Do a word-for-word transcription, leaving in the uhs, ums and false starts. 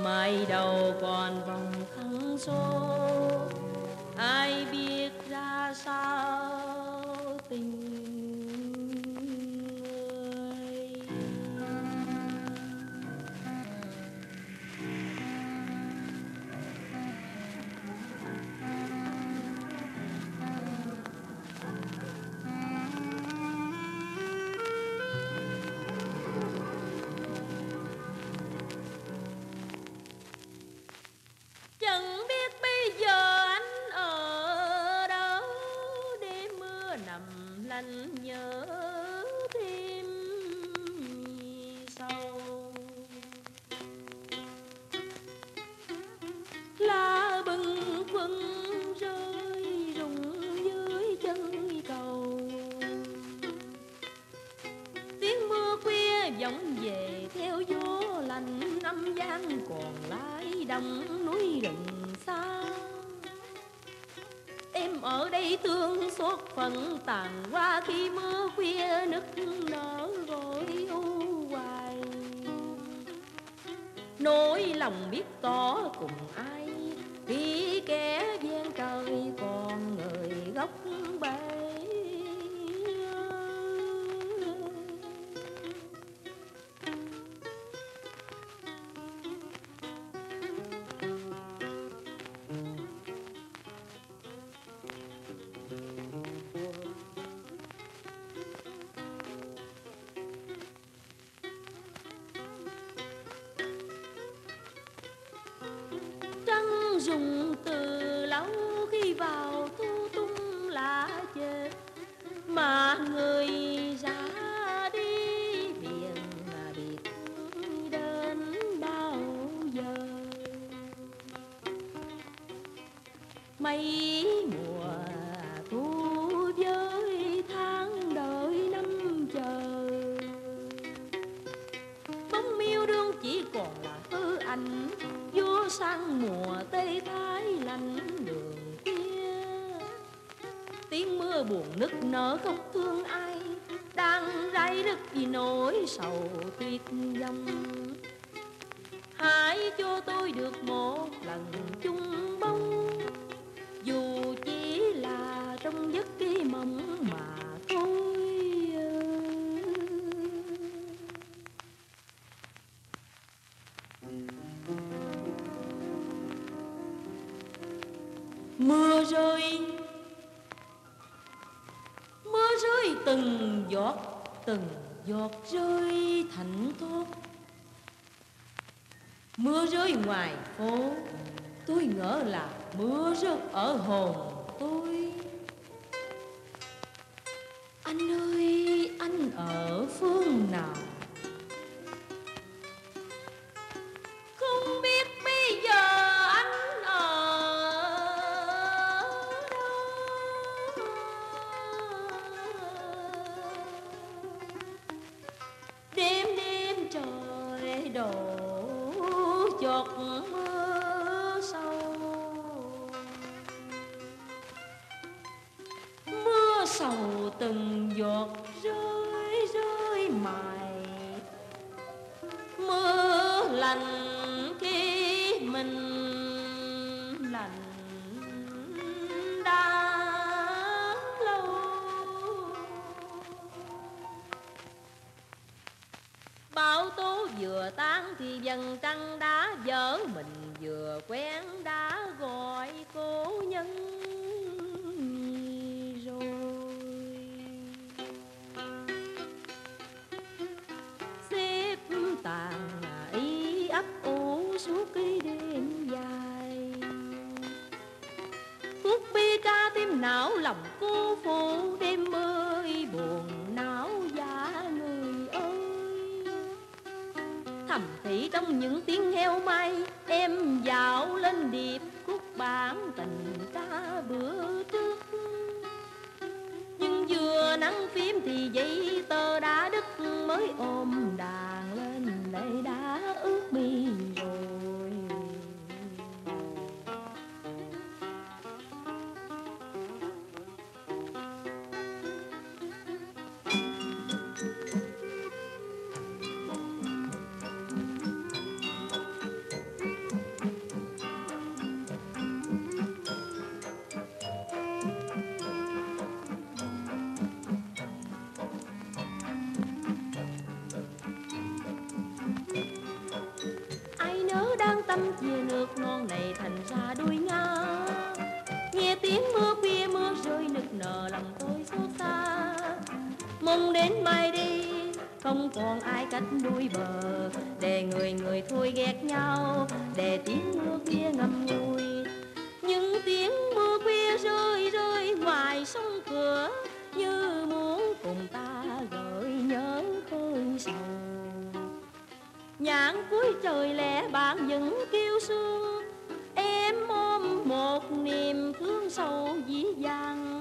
mai đầu còn vòng thăng số, ai biết ra sao tình người. Chẳng biết bây giờ anh ở đâu, đêm mưa nằm lạnh nhớ thêm sâu. Lá bừng khuâng rơi rụng dưới chân cầu, tiếng mưa khuya vọng về theo gió lạnh, âm vang còn lại đông núi rừng xa. Em ở đây thương xót phận tàn qua khi mưa khuya nức nở gọi u hoài. Nỗi lòng biết tỏ cùng ai khi kẻ ven trời còn người góc bể. Trăng rụng từ lâu khi vào thu tung lá chết, mà người ra đi biển mà biết đến bao giờ. Mấy mùa thu với tháng đợi năm chờ, bóng miêu đương chỉ còn là hư ảnh vô sang mùa tây thái lạnh đường kia. Tiếng mưa buồn nức nở khóc thương ai đang ray rứt vì nỗi sầu tuyệt vọng. Hãy cho tôi được một lần chung bóng, dù chỉ là trong giấc cái mộng mà thôi. Mưa rơi, mưa rơi từng giọt, từng giọt rơi thảnh thót. Mưa rơi ngoài phố, tôi ngỡ là mưa rớt ở hồn tôi. Anh ơi, anh ở phương nào? Không biết bây giờ anh ở đâu. Đêm đêm trời đổ giọt mưa sâu, mưa sầu từng giọt rơi rơi mài. Mưa lạnh khi mình lạnh đã lâu. Bão tố vừa tan thì dần trăng đã vỡ, mình vừa quen đã gọi cố nhân rồi. Xếp tàn ý ấp ủ suốt cái đêm dài, phút bi ca tim não lòng cô phụ. Đêm ơi buồn não dạ người ơi, thầm thì trong những tiếng heo may em dạo lên điệp khúc bản tình ca bữa trước. Nhưng vừa nắng phím thì dây tơ đã đứt, mới ôm đàn lên lệ đã ướt mi rồi. đuôi bờ, để người người thôi ghét nhau, để tiếng mưa kia ngầm ngùi. Những tiếng mưa khuya rơi rơi ngoài sông cửa, như muốn cùng ta gợi nhớ khơi sầu. Nhãn cuối trời lẻ bạn những kêu sương, em ôm một niềm thương sầu dĩ dàng.